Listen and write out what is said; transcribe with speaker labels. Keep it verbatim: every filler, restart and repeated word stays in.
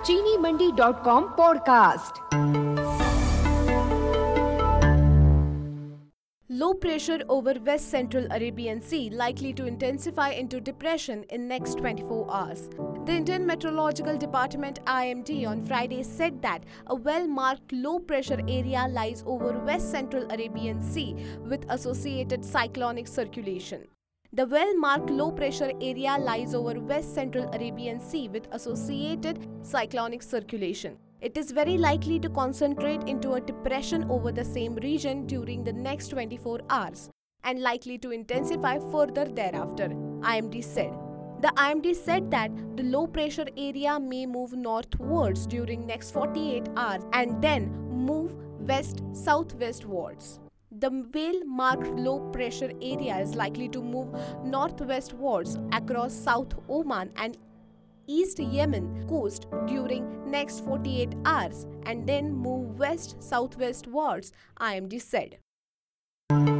Speaker 1: चीनी Mandi dot com podcast.
Speaker 2: Low pressure over West Central Arabian Sea likely to intensify into depression in next twenty-four hours. The Indian Meteorological Department I M D on Friday said that a well-marked low pressure area lies over West Central Arabian Sea with associated cyclonic circulation. The well-marked low pressure area lies over West Central Arabian Sea with associated cyclonic circulation. It is very likely to concentrate into a depression over the same region during the next twenty-four hours and likely to intensify further thereafter, I M D said. The I M D said that the low pressure area may move northwards during next forty-eight hours and then move west-southwestwards. The well-marked low pressure area is likely to move northwestwards across South Oman and East Yemen coast during next forty-eight hours and then move west-southwestwards, I M D said.